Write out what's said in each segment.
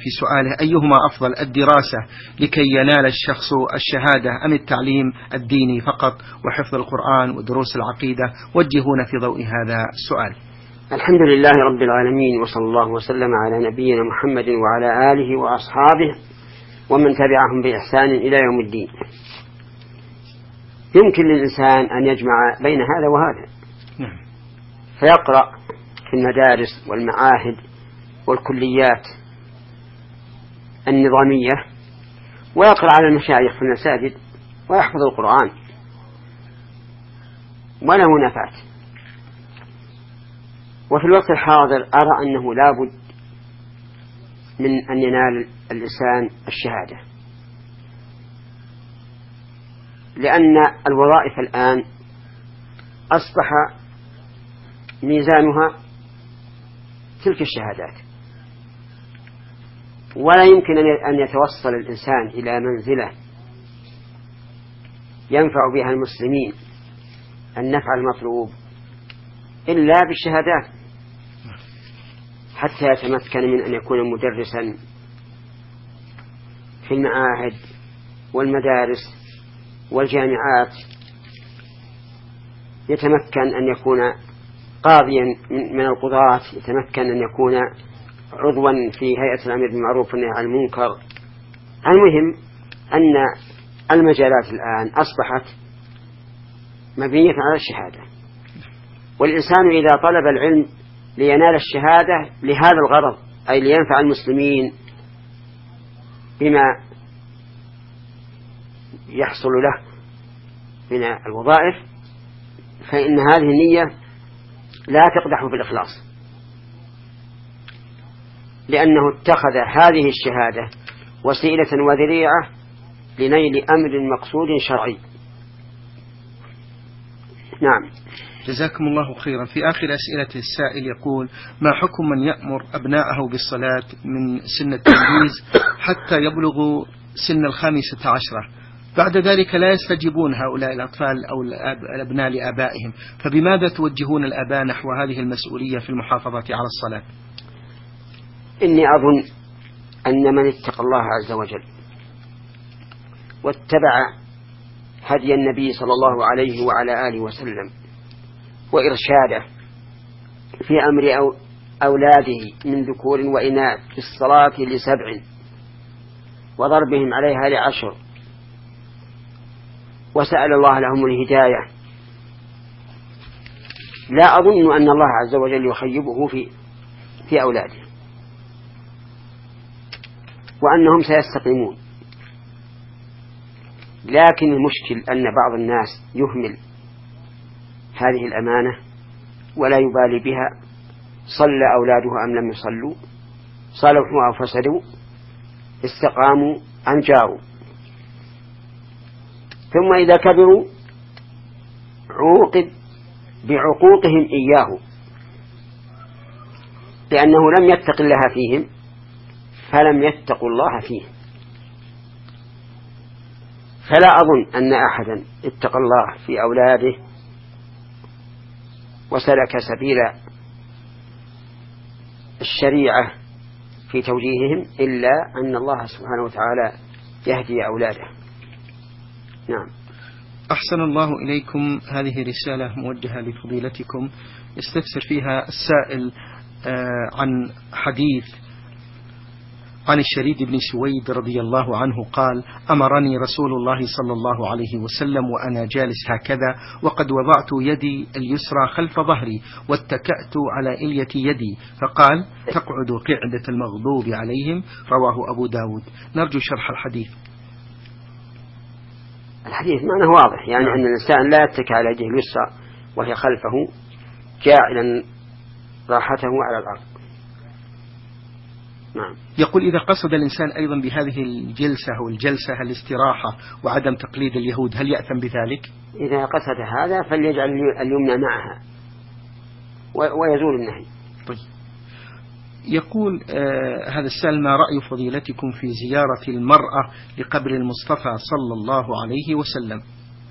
في سؤاله: أيهما أفضل، الدراسة لكي ينال الشخص الشهادة أم التعليم الديني فقط وحفظ القرآن ودروس العقيدة؟ وجهونا في ضوء هذا السؤال. الحمد لله رب العالمين، وصلى الله وسلم على نبينا محمد وعلى آله وأصحابه ومن تبعهم بإحسان إلى يوم الدين. يمكن للإنسان أن يجمع بين هذا وهذا، فيقرأ في المدارس والمعاهد والكليات النظامية، ويقرأ على المشايخ في المساجد ويحفظ القرآن وله نفعت. وفي الوقت الحاضر أرى أنه لا بد من أن ينال الإنسان الشهادة، لأن الوظائف الآن أصبح ميزانها تلك الشهادات، ولا يمكن أن يتوصل الإنسان إلى منزلة ينفع بها المسلمين النفع المطلوب إلا بالشهادات، حتى يتمكن من أن يكون مدرسا في المعاهد والمدارس والجامعات، يتمكن أن يكون قاضيا من القضاة، يتمكن أن يكون عضوا في هيئة الأمر بالمعروف والنهي عن المنكر. المهم أن المجالات الآن أصبحت مبنية على الشهادة، والإنسان إذا طلب العلم لينال الشهادة لهذا الغرض، أي لينفع المسلمين بما يحصل له من الوظائف، فإن هذه النية لا تقدح في الإخلاص، لأنه اتخذ هذه الشهادة وسيلة وذريعة لنيل أمر مقصود شرعي. نعم. جزاكم الله خيرا. في آخر أسئلة السائل يقول: ما حكم من يأمر أبناءه بالصلاة من سن التمييز حتى يبلغوا سن 15، بعد ذلك لا يستجيبون هؤلاء الأطفال أو الأبناء لآبائهم، فبماذا توجهون الآباء نحو هذه المسؤولية في المحافظة على الصلاة؟ إني أظن أن من اتقى الله عز وجل واتبع هدي النبي صلى الله عليه وعلى آله وسلم وإرشاده في أمر أولاده من ذكور وإناث في الصلاة ل7 وضربهم عليها ل10 وسأل الله لهم الهداية، لا أظن أن الله عز وجل يخيبه في أولاده، وأنهم سيستقيمون. لكن المشكل أن بعض الناس يهمل هذه الأمانة ولا يبالي بها، صلى أولاده أم لم يصلوا، صلحوا أو فسدوا، استقاموا أم جاروا، ثم إذا كبروا عوقب بعقوقهم إياه، لأنه لم يتق الله فيهم فلم يتقوا الله فيه. فلا أظن أن أحدا اتقى الله في أولاده وسلك سبيل الشريعة في توجيههم إلا أن الله سبحانه وتعالى يهدي أولاده. نعم. أحسن الله إليكم. هذه رسالة موجهة لفضيلتكم يستفسر فيها السائل عن حديث عن الشريد بن سويد رضي الله عنه قال: أمرني رسول الله صلى الله عليه وسلم وأنا جالس هكذا وقد وضعت يدي اليسرى خلف ظهري واتكأت على إلية يدي، فقال: تقعد قعدة المغضوب عليهم. رواه أبو داود. نرجو شرح الحديث. الحديث معناه واضح، يعني أن الإنسان لا يتكى على يده اليسرى وهي خلفه جاعلا راحته على الأرض. نعم. يقول: إذا قصد الإنسان أيضا بهذه الجلسة والاستراحة وعدم تقليد اليهود هل يأثم بذلك؟ إذا قصد هذا فليجعل اليمنى معها ويزول النهي. طيب. يقول هذا السائل: ما رأي فضيلتكم في زيارة المرأة لقبر المصطفى صلى الله عليه وسلم؟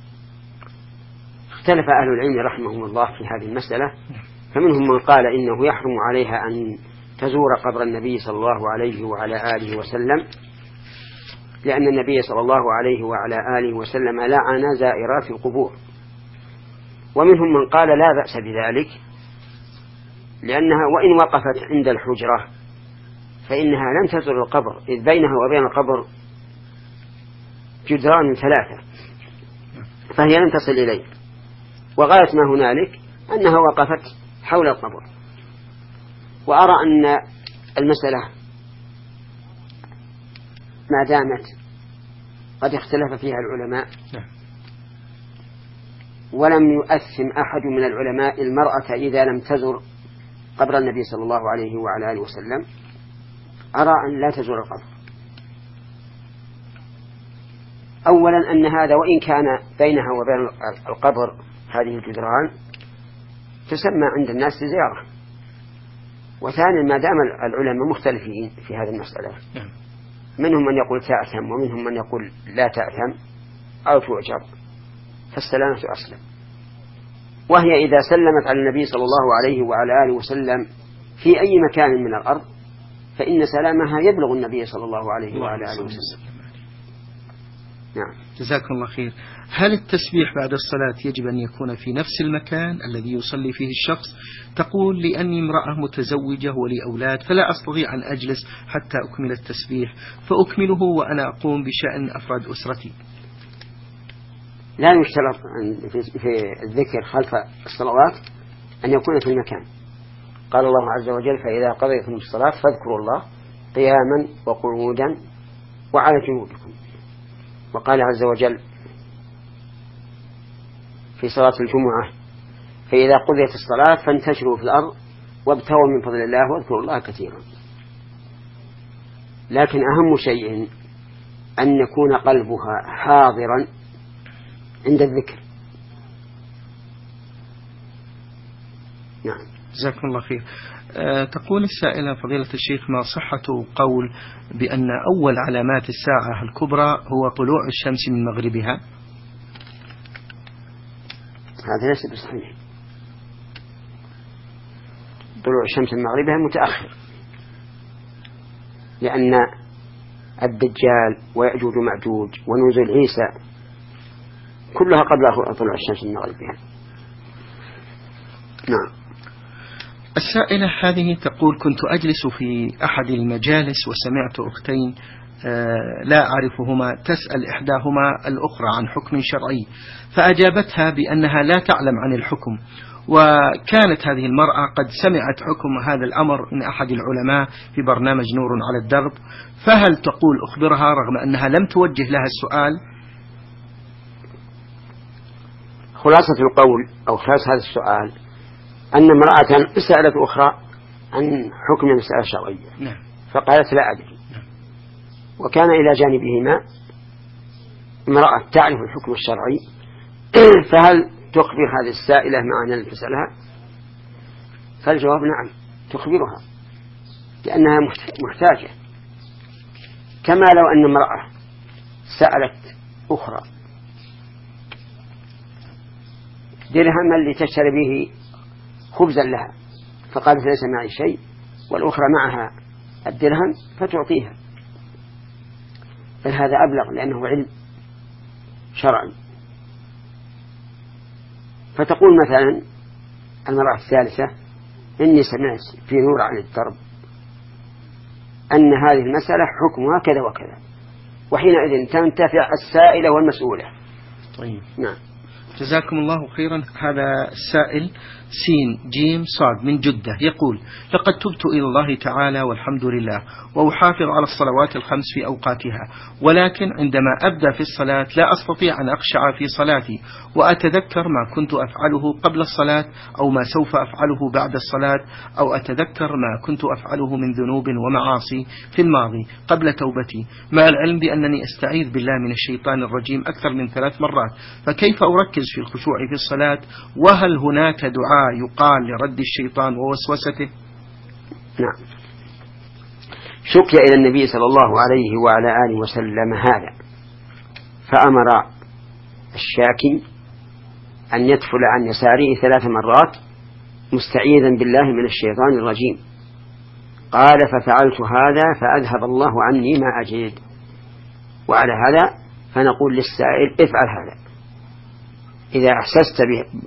اختلف أهل العلم رحمهم الله في هذه المسألة، فمنهم من قال إنه يحرم عليها أن تزور قبر النبي صلى الله عليه وعلى آله وسلم، لأن النبي صلى الله عليه وعلى آله وسلم لعن زائرات القبور. ومنهم من قال لا بأس بذلك، لأنها وإن وقفت عند الحجرة فإنها لم تزر القبر، إذ بينها وبين القبر جدران 3، فهي لم تصل إليه، وغاية ما هنالك أنها وقفت حول القبر. وأرى أن المسألة ما دامت قد اختلف فيها العلماء ولم يؤثم أحد من العلماء المرأة إذا لم تزر قبر النبي صلى الله عليه وعلى آله وسلم، أرى أن لا تزور القبر. أولا أن هذا وإن كان بينها وبين القبر هذه الجدران تسمى عند الناس زيارة. وثانيا ما دام العلماء مختلفين في هذه المسألة، منهم من يقول تأثم ومنهم من يقول لا تأثم أو تؤجر، فالسلامة أسلم. وهي إذا سلمت على النبي صلى الله عليه وعلى آله وسلم في أي مكان من الأرض فإن سلامها يبلغ النبي صلى الله عليه وعلى آله وسلم. نعم. جزاكم الله خير. هل التسبيح بعد الصلاة يجب أن يكون في نفس المكان الذي يصلي فيه الشخص؟ تقول لأني امرأة متزوجة ولي أولاد فلا أستطيع أن أجلس حتى أكمل التسبيح، فأكمله وأنا أقوم بشأن أفراد أسرتي. لا يشترط في الذكر خلف الصلوات أن يكون في المكان. قال الله عز وجل فإذا قضيتم الصلاة فاذكروا الله قياما وقعودا وعلى جنوبكم. وقال عز وجل في صلاة الجمعة فإذا قضيت الصلاة فانتشروا في الأرض وابتغوا من فضل الله واذكروا الله كثيرا. لكن أهم شيء أن يكون قلبها حاضرا عند الذكر. نعم. جزاكم الله خير. تقول السائلة فضيلة الشيخ ما صحة قول بأن أول علامات الساعة الكبرى هو طلوع الشمس من مغربها؟ هذا ليس بصحيح. طلوع الشمس من مغربها متأخر، لأن الدجال ويأجوج ومأجوج ونزول عيسى كلها قبل طلوع الشمس من مغربها. نعم. السائلة هذه تقول كنت أجلس في أحد المجالس وسمعت أختين لا أعرفهما تسأل إحداهما الأخرى عن حكم شرعي، فأجابتها بأنها لا تعلم عن الحكم، وكانت هذه المرأة قد سمعت حكم هذا الأمر من أحد العلماء في برنامج نور على الدرب، فهل تقول أخبرها رغم أنها لم توجه لها السؤال؟ خلاصة القول أو خلاصة هذا السؤال أن امرأة سألت أخرى عن حكم مسألة شرعية فقالت لا أدري، وكان إلى جانبهما امرأة تعرف الحكم الشرعي، فهل تخبر هذه السائلة معنى أن تسألها؟ فالجواب نعم تخبرها، لأنها محتاجة. كما لو أن امرأة سألت أخرى درهما لتشتري به خبزا لها فقالت ليس معي شيء، والأخرى معها الدرهم فتعطيها، بل هذا أبلغ لأنه علم شرعي. فتقول مثلا المرأة الثالثة إني سمعت في نور عن الدرب أن هذه المسألة حكمها كذا وكذا، وحينئذ تنتفع السائلة والمسؤولة. طيب. نعم. جزاكم الله خيرا. هذا السائل سين جيم صاد من جدة يقول لقد تبت إلى الله تعالى والحمد لله وأحافظ على الصلوات الخمس في أوقاتها، ولكن عندما أبدأ في الصلاة لا أستطيع أن أخشع في صلاتي، وأتذكر ما كنت أفعله قبل الصلاة أو ما سوف أفعله بعد الصلاة، أو أتذكر ما كنت أفعله من ذنوب ومعاصي في الماضي قبل توبتي، مع العلم بأنني أستعيذ بالله من الشيطان الرجيم أكثر من 3 مرات، فكيف أركز في الخشوع في الصلاة؟ وهل هناك دعاء يقال لرد الشيطان ووسوسته؟ نعم. شكي إلى النبي صلى الله عليه وعلى آله وسلم هذا، فأمر الشاكي أن يدفل عن يساره 3 مرات مستعيذا بالله من الشيطان الرجيم، قال ففعلت هذا فأذهب الله عني ما أجد. وعلى هذا فنقول للسائل افعل هذا. إذا أحسست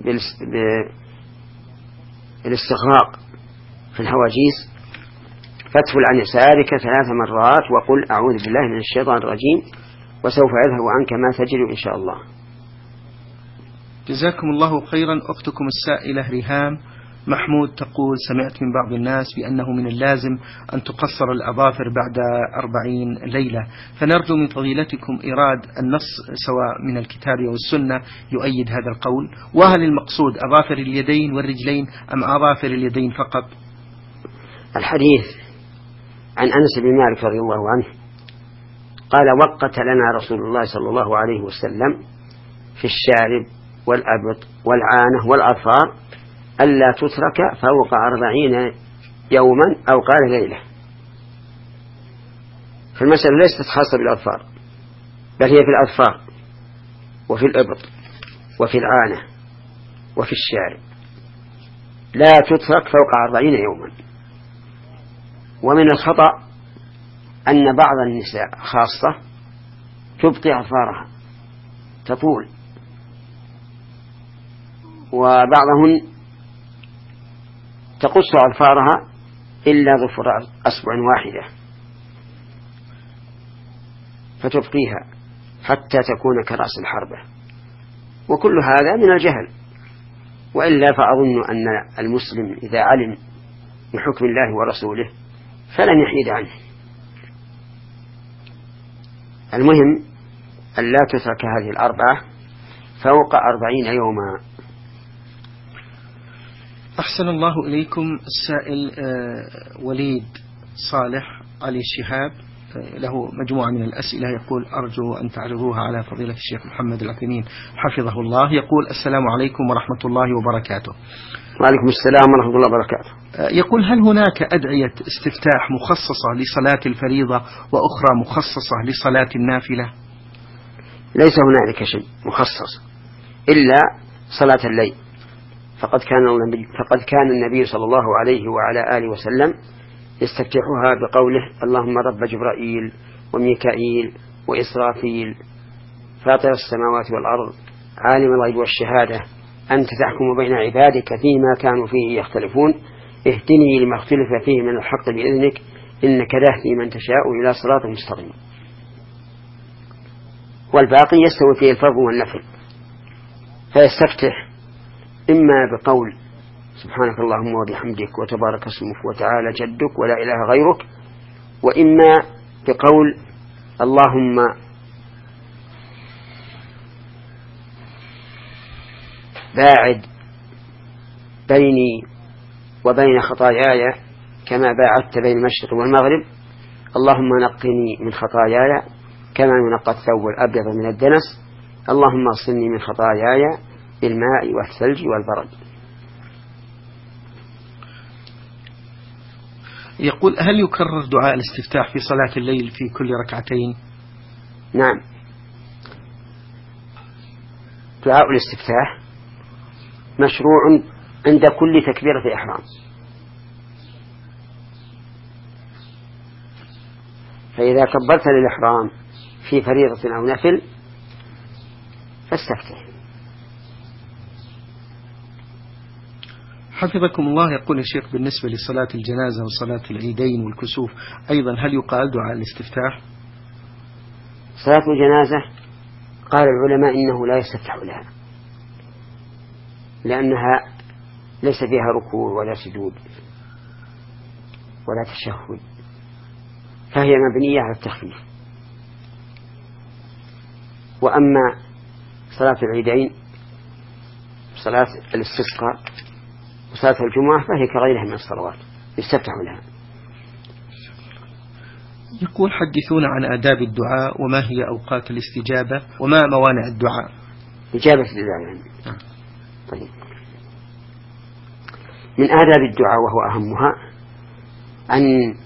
بالاستغراق في الهواجيس فادفل عن يسارك 3 مرات وقل أعوذ بالله من الشيطان الرجيم، وسوف يذهب عنك ما تجد إن شاء الله. جزاكم الله خيرا. أختكم السائلة ريهام محمود تقول: سمعت من بعض الناس بأنه من اللازم أن تقصر الأظافر بعد 40 ليلة، فنرجو من فضيلتكم إيراد النص سواء من الكتاب والسنة يؤيد هذا القول، وهل المقصود أظافر اليدين والرجلين أم أظافر اليدين فقط؟ الحديث عن أنس بن مالك رضي الله عنه قال: وقت لنا رسول الله صلى الله عليه وسلم في الشارب والأبط والعانة والأظفار ألا تترك فوق 40 يوما أو قال ليلة. فالمسألة ليست خاصة بالأظفار، بل هي في الأظفار وفي الإبط وفي العانة وفي الشارب، لا تترك فوق 40 يوما. ومن الخطأ أن بعض النساء خاصة تبقي أظفارها تطول، وبعضهن تقص أظفارها إلا ظفر أصبع واحدة فتبقيها حتى تكون كرأس الحربة، وكل هذا من الجهل. وإلا فأظن أن المسلم إذا علم بحكم الله ورسوله فلن يحيد عنه. المهم أن لا تترك هذه الأربعة فوق 40 يوما. أحسن الله إليكم. السائل وليد صالح علي الشهاب له مجموعة من الأسئلة، يقول: أرجو أن تعرضوها على فضيلة الشيخ محمد العثيمين حفظه الله. يقول: السلام عليكم ورحمة الله وبركاته. وعليكم السلام ورحمة الله وبركاته. يقول: هل هناك أدعية استفتاح مخصصة لصلاة الفريضة وأخرى مخصصة لصلاة النافلة؟ ليس هنالك شيء مخصص إلا صلاة الليل، فقد كان النبي صلى الله عليه وعلى آله وسلم يستفتحها بقوله: اللهم رب جبرائيل وميكائيل وإسرافيل فاطر السماوات والأرض عالم الغيب والشهادة أنت تحكم بين عبادك فيما كانوا فيه يختلفون اهدني لما اختلف فيه من الحق بإذنك إنك تهدي من تشاء إلى صراط مستقيم. والباقي يستوي فيه الفرض والنفل، فيستفتح إما بقول سبحانك اللهم وبحمدك وتبارك اسمك وتعالى جدك ولا إله غيرك، وإما بقول اللهم باعد بيني وبين خطاياي كما باعدت بين المشرق والمغرب، اللهم نقني من خطاياي كما ينقى الثوب الأبيض من الدنس، اللهم اغسلني من خطاياي بالماء والثلج والبرد. يقول: هل يكرر دعاء الاستفتاح في صلاة الليل في كل ركعتين؟ نعم، دعاء الاستفتاح مشروع عند كل تكبيرة إحرام، فإذا كبرت للإحرام في فريضة أو نفل فاستفتح. حفظكم الله. يقول الشيخ: بالنسبة لصلاة الجنازة وصلاة العيدين والكسوف أيضا هل يقال دعاء الاستفتاح؟ صلاة الجنازة قال العلماء إنه لا يستفتح لها، لأنها ليس فيها ركوع ولا سجود ولا تشهد، فهي مبنية على التخفيف. وأما صلاة العيدين صلاة الاستسقاء وصلاة الجمعة فهي كغيرها من الصلوات يستفتح لها. يقول: حدثونا عن آداب الدعاء وما هي أوقات الاستجابة وما موانع الدعاء. إجابة الدعاء يعني. طيب، من آداب الدعاء وهو أهمها أن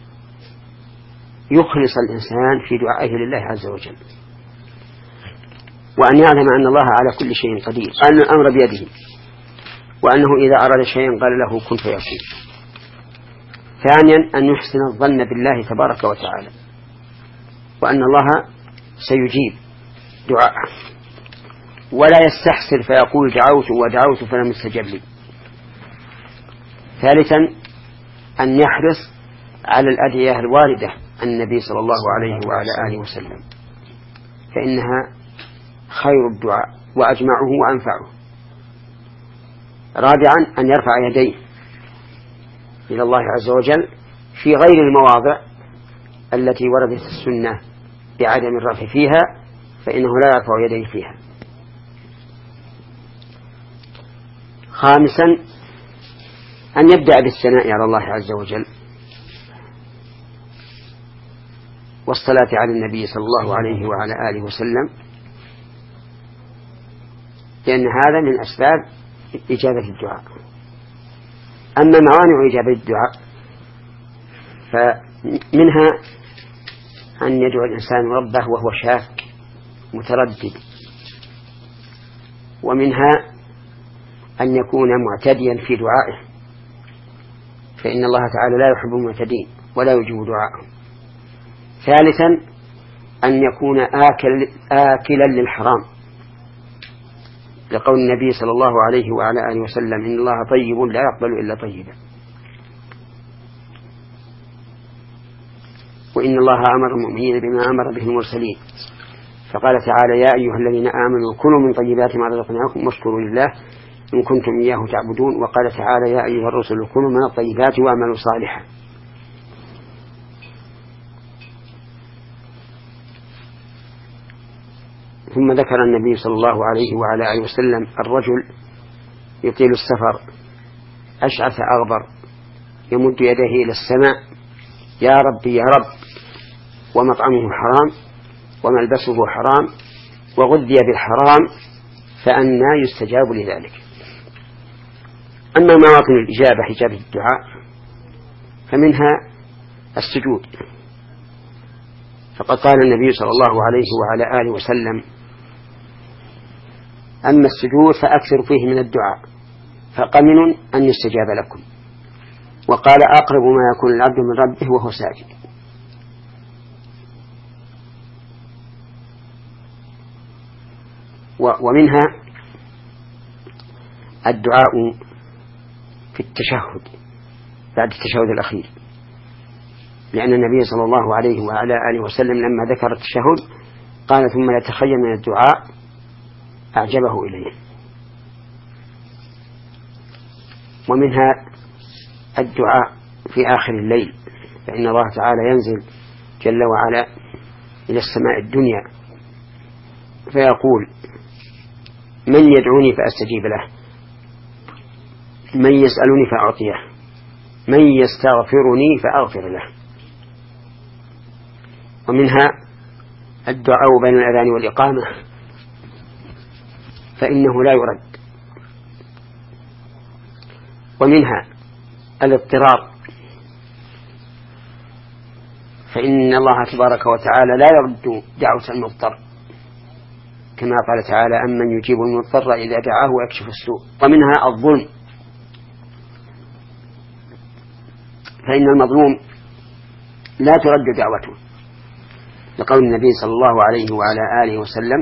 يخلص الإنسان في دعائه لله عز وجل، وأن يعلم أن الله على كل شيء قدير، أن الأمر بيده، وأنه إذا أراد شيئا قال له كن فيكون. ثانيا أن يحسن الظن بالله تبارك وتعالى، وأن الله سيجيب دعاءه، ولا يستحسر فيقول دعوت ودعوت فلم يستجب لي. ثالثا أن يحرص على الأدعية الواردة عن النبي صلى الله عليه وعلى آله وسلم، فإنها خير الدعاء وأجمعه وأنفعه. رابعا أن يرفع يديه إلى الله عز وجل في غير المواضع التي وردت السنة بعدم الرفع فيها، فإنه لا يرفع يديه فيها. خامسا أن يبدأ بالثناء على الله عز وجل والصلاة على النبي صلى الله عليه وعلى آله وسلم، لأن هذا من أسباب إجابة الدعاء. أما موانع إجابة الدعاء فمنها أن يدعو الإنسان ربه وهو شاك متردد، ومنها أن يكون معتديا في دعائه، فإن الله تعالى لا يحب المعتدين ولا يجيب دعاءهم. ثالثا أن يكون آكلا للحرام، لقول النبي صلى الله عليه وعلى آله وسلم إن الله طيب لا يقبل إلا طيبا. وإن الله أمر المؤمنين بما أمر به المرسلين، فقال تعالى يا أيها الذين آمنوا كلوا من طيبات ما رزقناكم واشكروا لله إن كنتم إياه تعبدون. وقال تعالى يا أيها الرسل كلوا من الطيبات واعملوا صالحا. ثم ذكر النبي صلى الله عليه وعلى آله وسلم الرجل يطيل السفر أشعث أغبر يمد يديه إلى السماء يا ربي يا رب، ومطعمه حرام وملبسه حرام وغذي بالحرام، فأنى يستجاب لذلك. أما مواطن الإجابة إجابة الدعاء فمنها السجود، فقد قال النبي صلى الله عليه وعلى آله وسلم أما السجود فأكثر فيه من الدعاء فقمن أن يستجاب لكم. وقال أقرب ما يكون العبد من ربه وهو ساجد. ومنها الدعاء في التشهد بعد التشهد الأخير، لأن النبي صلى الله عليه وعلى آله وسلم لما ذكر التشهد قال ثم يتخيل من الدعاء أعجبه إليه. ومنها الدعاء في آخر الليل، فإن الله تعالى ينزل جل وعلا إلى السماء الدنيا فيقول من يدعوني فأستجيب له، من يسألني فأعطيه، من يستغفرني فأغفر له. ومنها الدعاء بين الأذان والإقامة فإنه لا يرد. ومنها الاضطرار، فإن الله تبارك وتعالى لا يرد دعوة المضطر، كما قال تعالى أمن يجيب المضطر إذا دعاه ويكشف السوء. ومنها الظلم، فإن المظلوم لا ترد دعوته، لقول النبي صلى الله عليه وعلى آله وسلم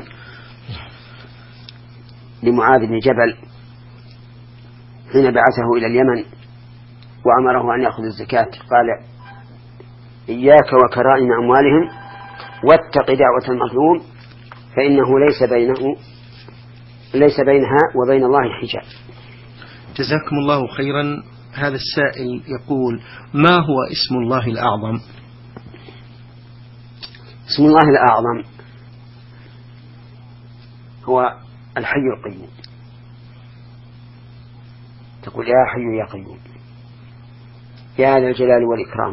لمعاذ بن جبل حين بعثه إلى اليمن وأمره أن يأخذ الزكاة قال إياك وكرائم أموالهم واتق دعوة المظلوم فإنه ليس بينها وبين الله حجاب. جزاكم الله خيرا. هذا السائل يقول ما هو اسم الله الأعظم؟ اسم الله الأعظم هو الحي القيوم، تقول يا حي يا قيوم يا ذا الجلال والإكرام.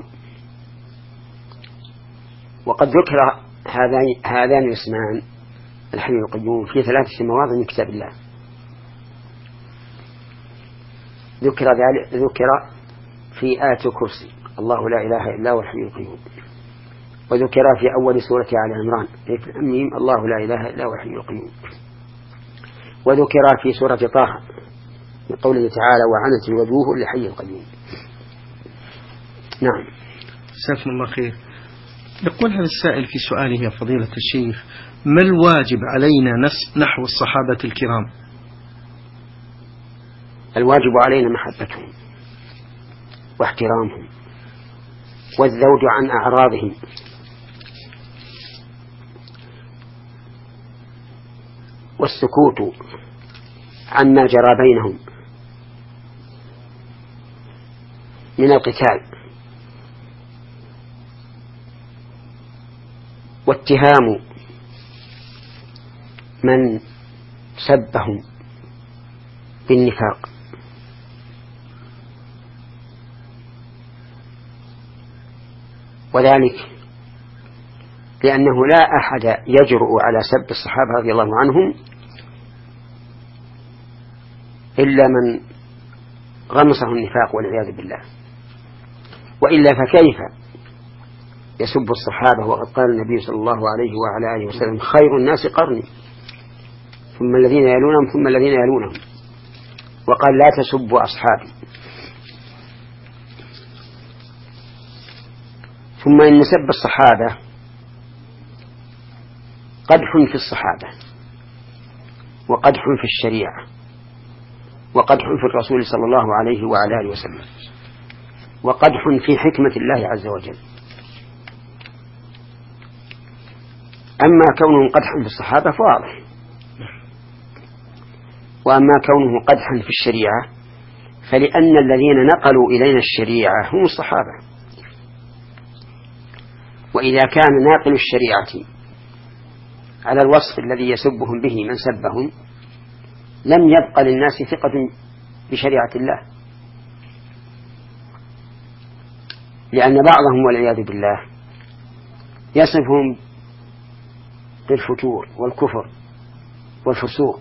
وقد ذكر هذان الاسمان الحي القيوم في 3 مواضع من كتاب الله. ذكر في آية الكرسي الله لا إله إلا هو الحي القيوم، وذكر في أول سورة آل عمران الله لا إله إلا هو الحي القيوم، وذكر في سورة طه من قوله تعالى وعنت الوجوه لحي القيوم. نعم. جزاكم الله خير. يقول هذا السائل في سؤاله يا فضيلة الشيخ: ما الواجب علينا نحو الصحابة الكرام؟ الواجب علينا محبتهم واحترامهم والذود عن أعراضهم والسكوت عما جرى بينهم من القتال واتهام من سبهم بالنفاق. وذلك لأنه لا أحد يجرؤ على سب الصحابة رضي الله عنهم إلا من غمسه النفاق والعياذ بالله، وإلا فكيف يسب الصحابة وقد قال النبي صلى الله عليه وعلى آله وسلم: خير الناس قرني ثم الذين يلونهم ثم الذين يلونهم، وقال: لا تسبوا أصحابي. ثم إن سب الصحابة قدح في الصحابة وقدح في الشريعة وقدح في الرسول صلى الله عليه وعلى آله وسلم وقدح في حكمة الله عز وجل. أما كونه قدحا في الصحابة فواضح، وأما كونه قدحا في الشريعة فلأن الذين نقلوا إلينا الشريعة هم الصحابة، وإذا كان ناقل الشريعة على الوصف الذي يسبهم به من سبهم لم يبق للناس ثقة بشريعة الله، لأن بعضهم والعياذ بالله يصفهم بالفتور والكفر والفسوق،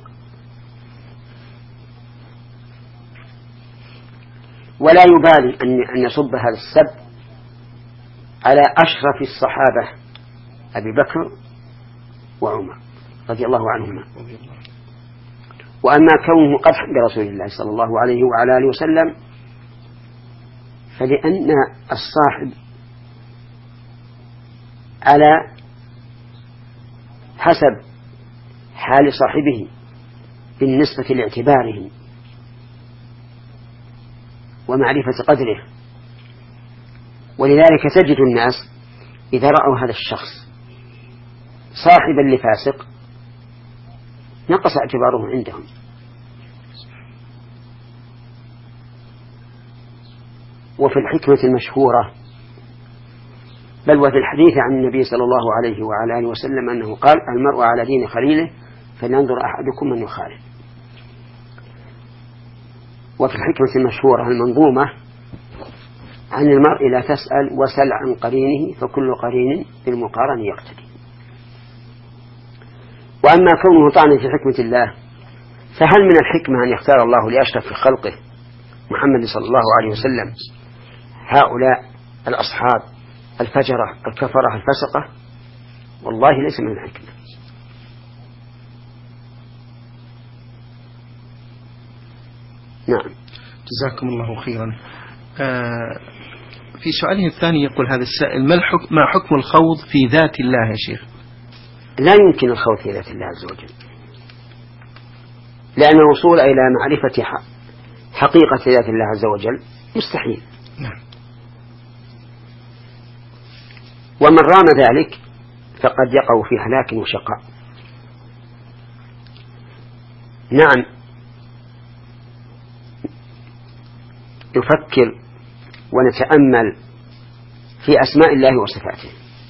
ولا يبالي أن يصب هذا السب على أشرف الصحابة أبي بكر وعمر رضي الله عنهما. وأما كونه قدحا برسول الله صلى الله عليه وعلى آله وسلم فلأن الصاحب على حسب حال صاحبه بالنسبة لاعتباره ومعرفة قدره، ولذلك تجد الناس إذا رأوا هذا الشخص صاحبا لفاسق نقص اعتباره عندهم، وفي الحكمة المشهورة بل وفي الحديث عن النبي صلى الله عليه وعلى آله وسلم أنه قال: المرء على دين خليله فلينظر أحدكم من يخالف. وفي الحكمة المشهورة المنظومة عن المرء لا تسأل وسل عن قرينه فكل قرين بالمقارن يقتدي. وأما كونه طعنا في حكمة الله فهل من الحكمة أن يختار الله لأشرف في خلقه محمد صلى الله عليه وسلم هؤلاء الأصحاب الفجرة الكفرة الفسقة؟ والله ليس من الحكمة. نعم. جزاكم الله خيرا. في سؤاله الثاني يقول هذا السائل: ما حكم الخوض في ذات الله يا شيخ؟ لا يمكن الخوض في ذات الله عز وجل، لأن الوصول إلى معرفة حقيقة ذات الله عز وجل مستحيل. نعم. ومن رام ذلك فقد يقع في هلاك وشقاء. نعم، نفكر ونتأمل في أسماء الله وصفاته،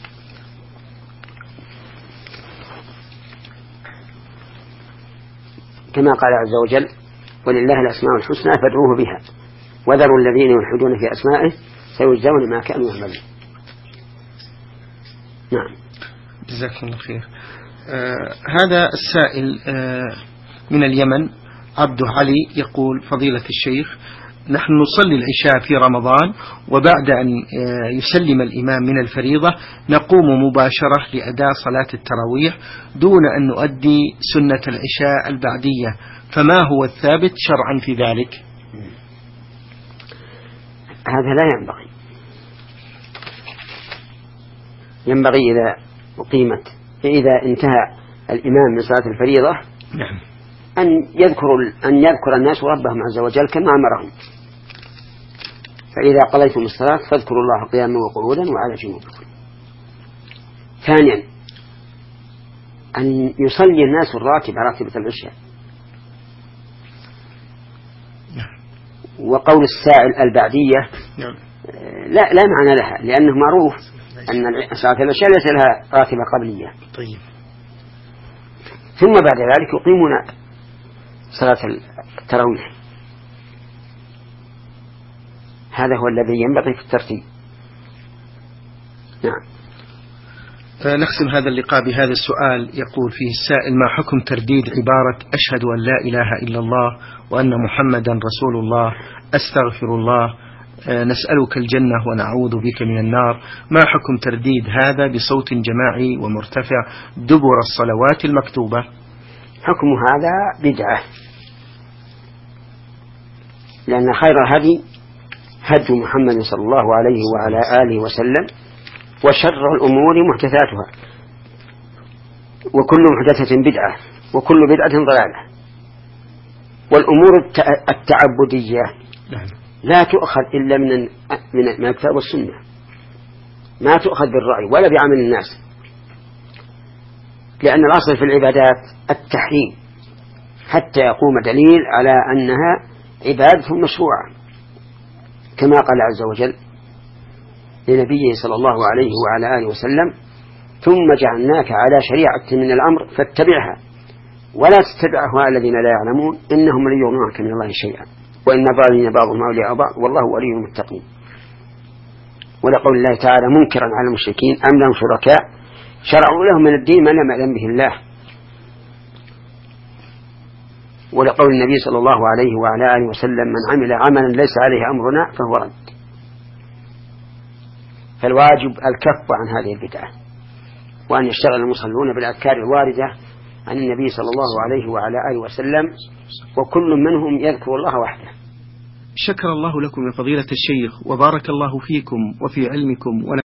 كما قال عز وجل: ولله الأسماء الحسنى فادعوه بها وذروا الذين يلحدون في أسمائه سيجزون ما كانوا يعملون. نعم. جزاكم الله خير. هذا السائل من اليمن عبد علي يقول: فضيلة الشيخ، نحن نصلي العشاء في رمضان، وبعد أن يسلم الإمام من الفريضة نقوم مباشرة لأداء صلاة التراويح دون أن نؤدي سنة العشاء البعدية، فما هو الثابت شرعا في ذلك؟ هذا لا ينبغي، ينبغي إذا انتهى الإمام من صلاة الفريضة نعم. أن يذكر الناس ربهم عز وجل كما أمرهم. فإذا قضيتم الصلاة فاذكروا الله قياما وقعودا وعلى جنوبكم. ثانيا أن يصلي الناس الراتب راتبة العشاء. وقول السائل البعدية لا معنى لها، لأنه معروف أن صلاة العشاء ليس لها راتبة قبلية. طيب. ثم بعد ذلك يقيمون صلاة التراويح. هذا هو الذي ينبغي في الترتيب. نعم. نختم هذا اللقاء بهذا السؤال. يقول فيه السائل: ما حكم ترديد عبارة أشهد أن لا إله إلا الله وأن محمدا رسول الله أستغفر الله نسألك الجنة ونعوذ بك من النار؟ ما حكم ترديد هذا بصوت جماعي ومرتفع دبر الصلوات المكتوبة؟ حكم هذا بدعة، لأن خير الهدي هدي محمد صلى الله عليه وعلى آله وسلم، وشر الأمور محدثاتها، وكل محدثة بدعة، وكل بدعة ضلالة. والأمور التعبدية لا تؤخذ إلا من الكتاب والسنة، ما تؤخذ بالرأي ولا بعمل الناس، لأن الأصل في العبادات التحريم حتى يقوم دليل على أنها عبادة مشروعة، كما قال عز وجل لنبيه صلى الله عليه وعلى آله وسلم: ثم جعلناك على شريعة من الأمر فاتبعها ولا تتبع أهواء الذين لا يعلمون إنهم لن يغنوا عنك من الله شيئا وإن الظالمين بعضهم أولياء بعض والله ولي المتقين. ولقول الله تعالى منكرا على المشركين: أم لهم شركاء شرعوا لهم من الدين ما لم يعلم به الله. ولقول النبي صلى الله عليه وعلى آله وسلم: من عمل عملا ليس عليه أمرنا فهو رد. فالواجب الكف عن هذه البدعة، وأن يشتغل المصلون بالأذكار الواردة عن النبي صلى الله عليه وعلى آله وسلم، وكل منهم يذكر الله وحده. شكر الله لكم يا فضيلة الشيخ، وبارك الله فيكم وفي علمكم.